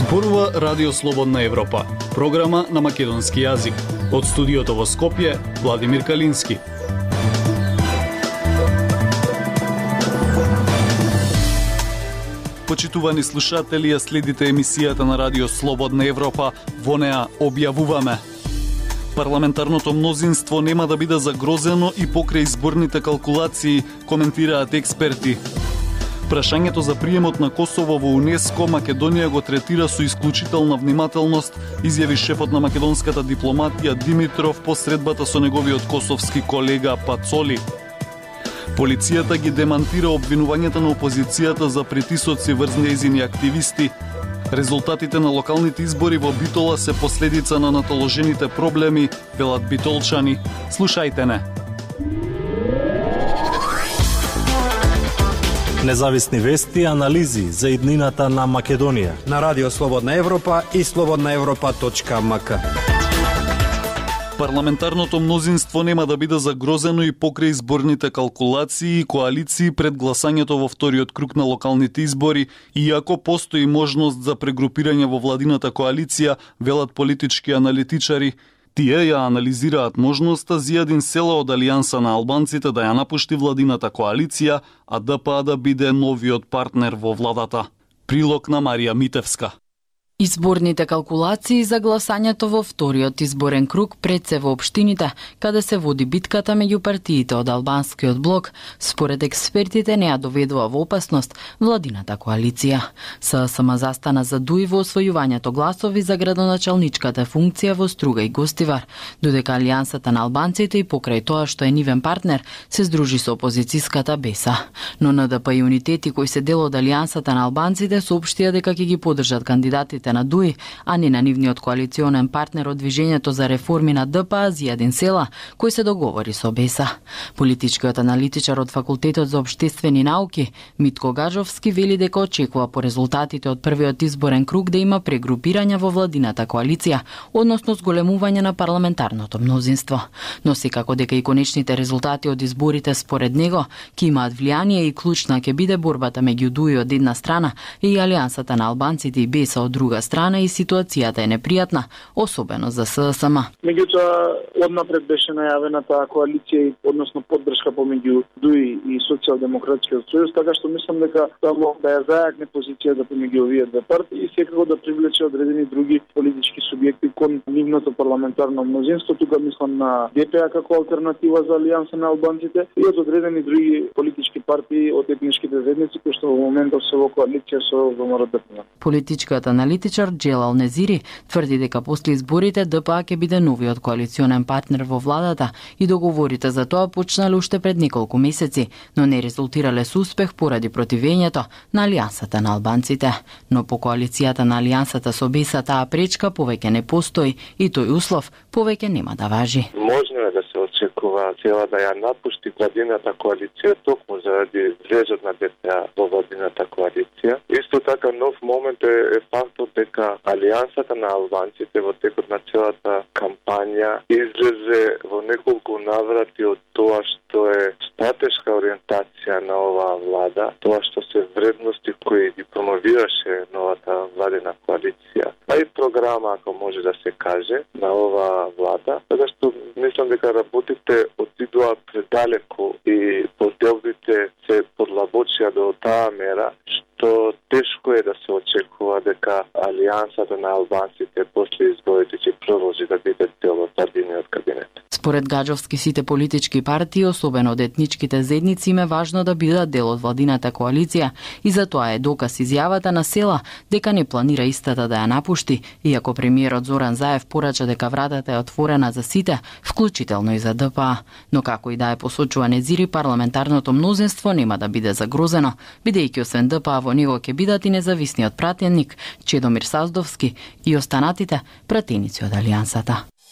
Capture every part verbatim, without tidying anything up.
Зборува Радио Слободна Европа, програма на македонски јазик. Од студиото во Скопје, Владимир Калински. Почитувани слушатели, ја следите емисијата на Радио Слободна Европа. Во неа објавуваме: парламентарното мнозинство нема да биде загрозено и покрај изборните калкулации, коментираат експерти. Прашањето за приемот на Косово во УНЕСКО Македонија го третира со исклучителна внимателност, изјави шефот на македонската дипломатија Димитров по средбата со неговиот косовски колега Пацоли. Полицијата ги демантира обвинувањата на опозицијата за притисоци врз нејзини активисти. Резултатите на локалните избори во Битола се последица на натоложените проблеми, велат битолчани. Слушајте не. Независни вести и анализи за иднината на Македонија на Радио Слободна Европа и слободна европа точка ем ка. Парламентарното мнозинство нема да биде загрозено и покрај изборните калкулации и коалиции пред гласањето во вториот круг на локалните избори, иако постои можност за прегрупирање во владината коалиција, велат политички аналитичари. Тие ја анализираат можноста Зијадин Села од Алијанса на албанците да ја напушти владината коалиција, а ДПА да биде новиот партнер во владата. Прилог на Марија Митевска. Изборните калкулации за гласањето во вториот изборен круг пред се во општините, каде се води битката меѓу партиите од албанскиот блок, според експертите не ја доведува во опасност владината коалиција. ССМ застана за дуи во освојувањето гласови за градоначалничката функција во Струга и Гостивар, додека Алијансата на албанците и покрај тоа што е нивен партнер се здружи со опозицијската Беса. Но НДП и Унитети, кои се дел од Алијансата на албанците, соопштија дека ќе ги поддржат кандидатите на ДУИ, а не на нивниот коалиционен партнер од Движењето за реформи на ДПА, Зијадин Села, кој се договори со Беса. Политичкиот аналитичар од Факултетот за општествени науки, Митко Гажовски, вели дека очекува по резултатите од првиот изборен круг да има прегрупирање во владината коалиција, односно зголемување на парламентарното мнозинство. Но секако дека и конечните резултати од изборите според него ќе имаат влијание и клучна ќе биде борбата меѓу ДУИ од една страна и Алијансата на албанците и Беса од друга страна, и ситуацијата е непријатна, особено за ССМ. Меѓутоа, однапред беше најавена таа коалиција, односно поддршка помеѓу ДУИ и Социјалдемократскиот сојуз, така што мислам дека само да ја зајакне позицијата помеѓу овие две партии и секако да привлече одредени други политички субјекти кон нивното парламентарно мнозинство. Тука мислам на ДПА како алтернатива за Алијанса на албанците и од одредени други политички партии од етничките заедници кои што во моментов се во коалиција со ВМРО-ДП. Политичкиот аналитичар Джелал Незири тврди дека после изборите ДПА ќе биде новиот коалиционен партнер во владата и договорите за тоа почнале уште пред неколку месеци, но не резултирале со успех поради противењето на Алијансата на албанците. Но по коалицијата на Алијансата со Беса таа пречка повеќе не постои и тој услов повеќе нема да важи. Можно е да се очекува Села да ја напушти владината коалиција токму заради влезот на ДПА во владината коалиција. Исто така нов момент е, е фактот дека Алијансата на албанците во текот на целата кампања излезе во неколку наврати од тоа што е стратешка ориентација на оваа влада, тоа што се вредности кои ги промовираше новата владина коалиција, а и програма, ако може да се каже, на оваа влада, така што мислам дека работите отидоа предалеку и поделбите се подлабочија до таа мера, што тешко е да се очекува дека Алијансата на албанците после изборите ќе продолжи да биде дел од владиниот кабинет. Според Гаджовски, сите политички партии, особено од етничките заедници, им е важно да бидат дел од владината коалиција и затоа е доказ изјавата на Села дека не планира истата да ја напушти, иако премиерот Зоран Заев порача дека вратата е отворена за сите, вклучително и за ДПА. Но како и да е посочува Незири, парламентарното мнозинство нема да биде загрозено, бидејќи освен ДПА во него ќе бидат и независниот пратеник Чедомир Саздовски и останатите пратеници од Алијансата.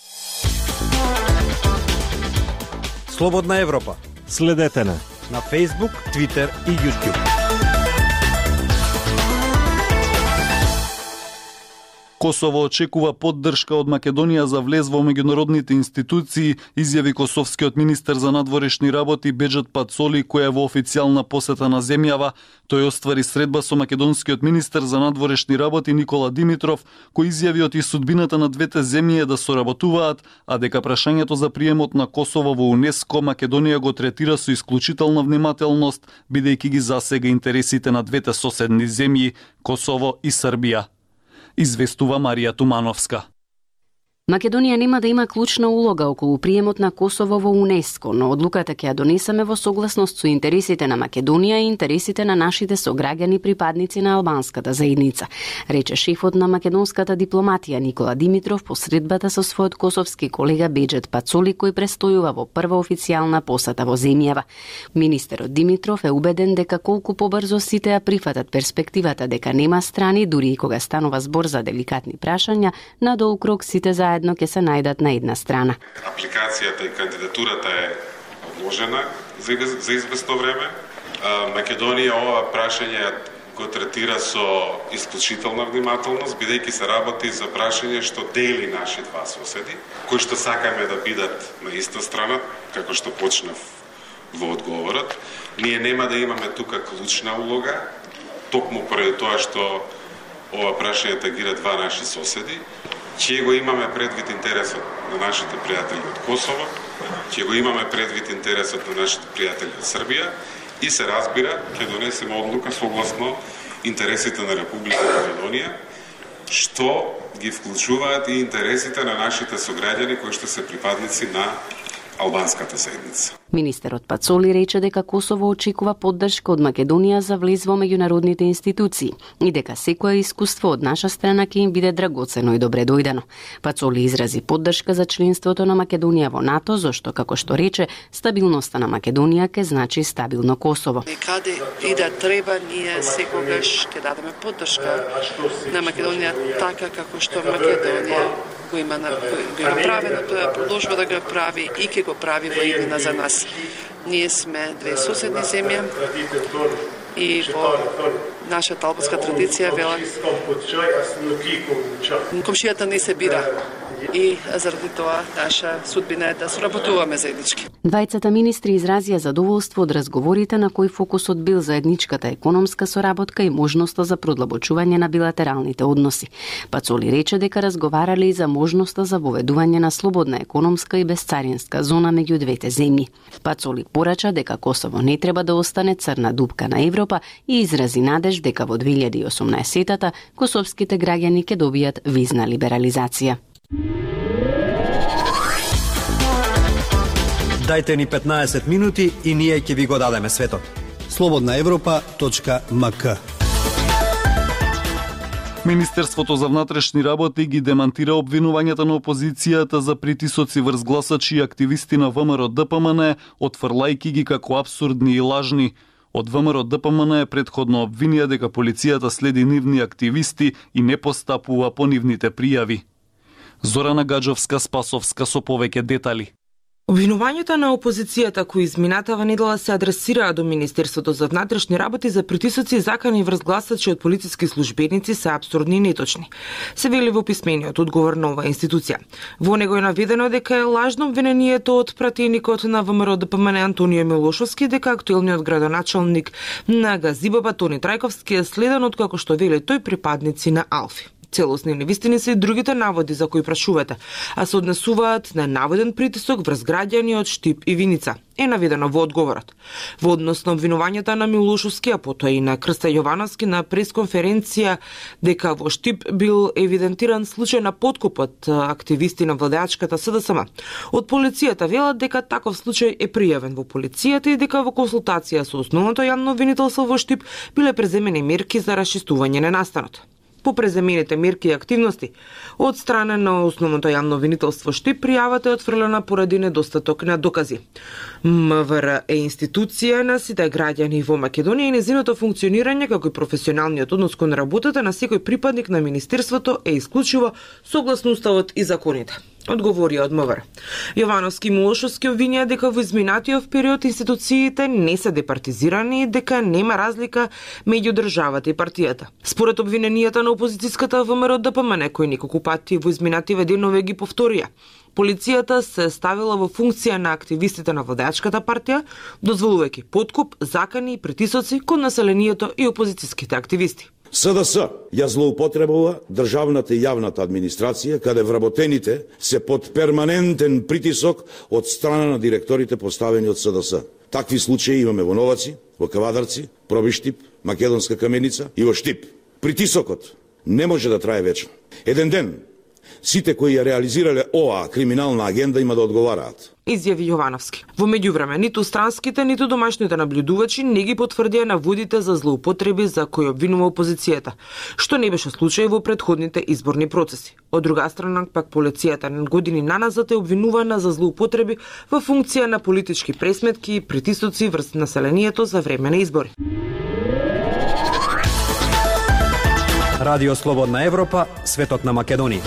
Слободна Европа. Следете на на Facebook, Twitter и YouTube. Косово очекува поддршка од Македонија за влез во меѓународните институции, изјави косовскиот министер за надворешни работи Беџет Пацоли, кој е во официјална посета на земјава. Тој оствари средба со македонскиот министер за надворешни работи Никола Димитров, кој изјави оти судбината на двете земји е да соработуваат, а дека прашањето за приемот на Косово во УНЕСКО Македонија го третира со исклучителна внимателност, бидејќи ги засега интересите на двете соседни земји, Косово и Србија. Известува Марија Тумановска. Македонија нема да има клучна улога околу приемот на Косово во УНЕСКО, но одлуката ќе ја донесеме во согласност со интересите на Македонија и интересите на нашите сограѓани припадници на албанската заедница, рече шефот на македонската дипломатија Никола Димитров по средбата со својот косовски колега Беџет Пацоли, кој престојува во прва официјална посета во земјава. Министерот Димитров е убеден дека колку побрзо сите ја прифатат перспективата дека нема страни, дури и кога станува збор за деликатни прашања, надолу круг сите за едно ќе се најдат на една страна. Апликацијата и кандидатурата е одложена за, за известно време. Македонија ова прашање го третира со исклучителна внимателност, бидејќи се работи за прашање што дели наши два соседи, кои што сакаме да бидат на иста страна, како што почнав во одговорот. Ние нема да имаме тука клучна улога, токму поради тоа што ова прашање тагира два наши соседи. Ќе го имаме предвид интересот на нашите пријатели од Косово, ќе го имаме предвид интересот на нашите пријатели од Србија и се разбира, ќе донесеме одлука согласно интересите на Република Македонија, што ги вклучуваат и интересите на нашите сограѓани кои што се припадници на албанската заедница. Министерот Пацоли рече дека Косово очекува поддршка од Македонија за влез во меѓународните институции и дека секое искуство од наша страна ќе им биде драгоцено и добре дојдено. Пацоли изрази поддршка за членството на Македонија во НАТО, зашто, како што рече, стабилноста на Македонија ќе значи стабилно Косово. Каде и да треба, ние секогаш ќе дадеме поддршка на Македонија така како што Македонија го има, го има правено, тоа продолжува да го прави и ќе го прави во иднина за нас. Ние сме две соседни земји и во нашата албанска традиција вела комшијата не се бира и заради тоа наша судбина е да соработуваме заеднички. Двајцата министри изразија задоволство од разговорите на кои фокусот бил заедничката економска соработка и можноста за продлабочување на билатералните односи. Пацоли рече дека разговарале и за можноста за воведување на слободна економска и безцаринска зона меѓу двете земји. Пацоли порача дека Косово не треба да остане црна дупка на Европа и изрази надеж дека во две илјади и осумнаесетта косовските граѓани ќе добијат визна либерализација. Дајте ни петнаесет минути и ние ќе ви го дадеме светот. слободна европа точка ем ка. Министерството за внатрешни работи ги демантира обвинувањата на опозицијата за притисоци врз гласачи и активисти на ВМРО Д П М Н, отфрлајки ги како апсурдни и лажни. Од ВМРО Д П М Н е претходно обвинија дека полицијата следи нивни активисти и не постапува по нивните пријави. Зорана Гаджовска Спасовска со повеќе детали. Обвинувањата на опозицијата кои изминатава недела се адресираа до Министерството за внатрешни работи за притисоци и закани врз гласачи од полициски службеници се апсурдни и неточни. Се вели во писмениот одговор на оваа институција. Во него е наведено дека е лажно обвинението од пратеникот на ВМРО Д П М Н Антонио Милошовски дека актуелниот градоначалник на Газибаба Тони Трајковски е следен од, како што вели тој, припадници на Алфи. Целосни невистини се и другите наводи за кои прашувате, а се однесуваат на наводен притисок врз граѓани од Штип и Виница, е наведено во одговорот. Во однос на обвинувањата на Милошовски, а потоа и на Крста Јовановски на пресконференција дека во Штип бил евидентиран случај на подкуп од активисти на владеачката С Д С М. Од полицијата велат дека таков случај е пријавен во полицијата и дека во консултација со основното јавно обвинителство во Штип биле преземени мерки за расчистување на настанот. По преземените мерки и активности од страна на основното јавно обвинителство Штип, пријавата е отфрлена поради недостаток на докази. М В Р е институција на сите граѓани во Македонија и незиното функционирање како и професионалниот однос кон работата на секој припадник на министерството е исклучиво согласно уставот и законите. одговорија од МВР. Јовановски и Милошовски обвинија дека во изминатиот период институциите не се департизирани и дека нема разлика меѓу државата и партијата. Според обвиненијата на опозицијската ВМРО ДПМН, кои неколку пати во изминативе денове ги повторија, полицијата се ставила во функција на активистите на владеачката партија, дозволувајќи подкуп, закани и притисоци кон населението и опозицијските активисти. СДС ја злоупотребува државната и јавната администрација, каде вработените се под перманентен притисок од страна на директорите поставени од СДС. Такви случаи имаме во Новаци, во Кавадарци, Пробиштип, Македонска Каменица и во Штип. Притисокот не може да трае вечно. Еден ден сите кои ја реализирале оваа криминална агенда има да одговараат. Изјави Јовановски. Во меѓувреме, ниту странските, ниту домашните наблюдувачи не ги потврдија наводите за злоупотреби за кои обвинува опозицијата, што не беше случај во претходните изборни процеси. Од друга страна, пак полицијата години наназад е обвинувана за злоупотреби во функција на политички пресметки и притисоци врз населението за време на избори. Радио Слободна Европа, светот на Македонија.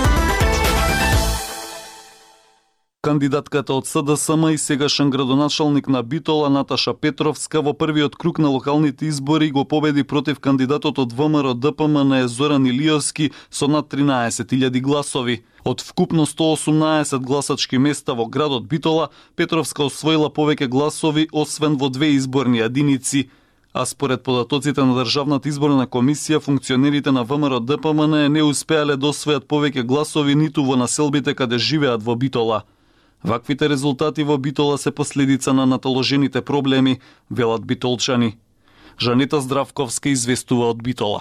Кандидатката од СДСМ и сегашен градоначалник на Битола Наташа Петровска во првиот круг на локалните избори го победи против кандидатот од ВМРО ДПМН Зоран Илиевски со над тринаесет илјади гласови. Од вкупно сто осумнаесет гласачки места во градот Битола, Петровска освоила повеќе гласови освен во две изборни единици. А според податоците на Државната изборна комисија, функционерите на ВМРО ДПМН не успеале да освојат повеќе гласови ниту во населбите каде живеат во Битола. Ваквите резултати во Битола се последица на наталожените проблеми, велат битолчани. Жанета Здравковска известува од Битола.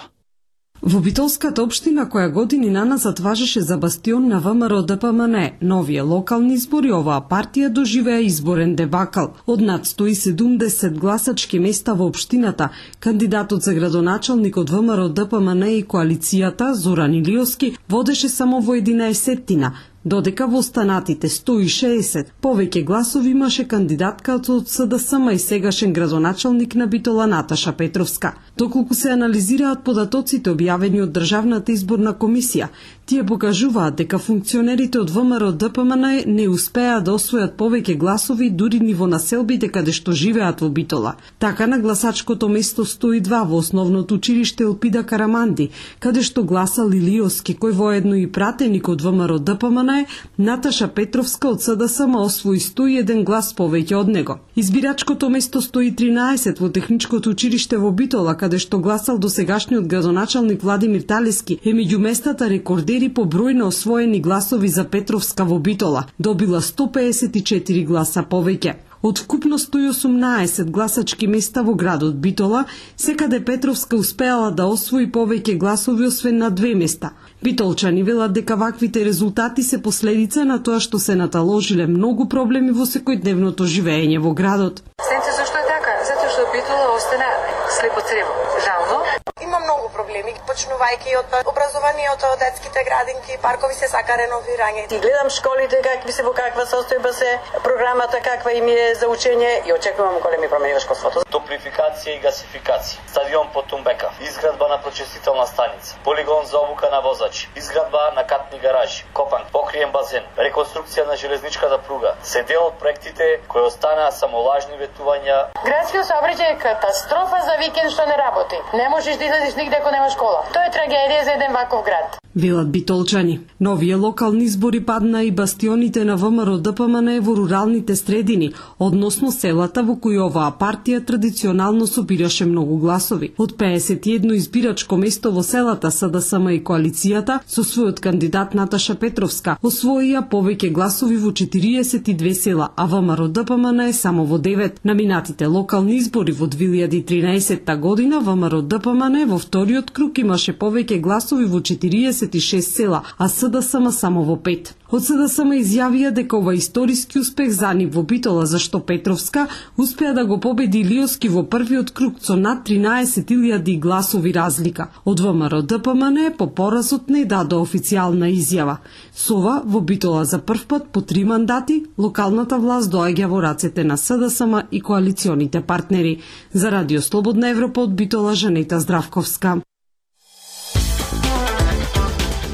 Во Битолската општина, која години наназад важеше за бастион на ВМРО ДПМН, новие локални избори, оваа партија доживеа изборен дебакал. Од над сто и седумдесет гласачки места во општината, кандидатот за градоначалник од ВМРО ДПМН и коалицијата Зоран Илиевски водеше само во единаесеттина, додека во останатите сто и шеесет повеќе гласови имаше кандидатката од СДСМ и сегашен градоначалник на Битола Наташа Петровска. Доколку се анализираат податоците објавени од Државната изборна комисија, тие покажуваат дека функционерите од ВМРО ДПМН не успеа да освојат повеќе гласови дури ни во населбите каде што живеат во Битола. Така на гласачкото место сто и два во основното училиште Елпида Караманди, каде што гласал Илиевски, кој воедно и пратеник од ВМРО ДПМН, Наташа Петровска од СДСМ освои сто и еден глас повеќе од него. Избирачкото место сто и тринаесет во Техничкото училиште во Битола, каде што гласал досегашниот градоначалник Владимир Талески, е меѓу местата рекордери по број на освоени гласови за Петровска во Битола, добила сто пеесет и четири гласа повеќе. Од вкупно сто и осумнаесет гласачки места во градот Битола, секаде Петровска успеала да освои повеќе гласови освен на две места. Битолчани велат дека ваквите резултати се последица на тоа што се наталожиле многу проблеми во секојдневното живење во градот. Знаете зашто е така? Затоа што Битола остана слепо црево. Жално. Има многу проблеми, почнувајќи од образованието, од детските градинки, паркови се сака реновирање. И гледам школите какви се, во каква состојба се, програмата каква им е за учење и очекувам големи промени во школството. Топлификација и гасификација, стадион по Тумбека, изградба на прочистителна станица, полигон за обука на возачи, изградба на катни гаражи, копан, покриен базен, реконструкција на железничката пруга, се дел од проектите кои останаа само лажни ветувања. Градскиот сообраќај е катастрофа за викенд што не работи. Не можеш да излезеш нигде ако нема школа. Тоа е трагедија за еден ваков град. Велат битолчани. Новие локални избори падна и бастионите на ВМРО ДПМН во руралните средини, односно селата во кои оваа партија традиционално собираше многу гласови. Од пеесет и едно избирачко место во селата СДСМ и коалицијата, со својот кандидат Наташа Петровска, освоија повеќе гласови во четириесет и две села, а ВМРО ДПМН е само во девет. На минатите локални избори во две илјади и тринаесетта година ВМРО ДПМН во вториот круг имаше повеќе гласови во четириесет и шест села, а СДСМ само во пет. Од СДСМ изјавија дека ова историски успех за нив во Битола, зашто Петровска успеа да го победи Илиевски во првиот круг со над тринаесет илјади гласови разлика. Од ВМРО ДПМН по поразот не даде официјална изјава. Со ова во Битола за прв пат по три мандати локалната власт доаѓа во рацете на СДСМ и коалиционите партнери. За Радио Слободна Европа од Битола, Жанета Здравковска.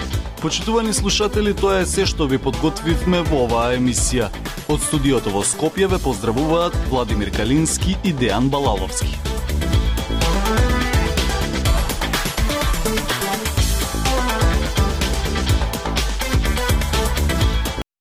Почитувани слушатели, тоа е се што ви подготвивме во оваа емисија. Од студиото во Скопје ве поздравуваат Владимир Калински и Дејан Балаловски.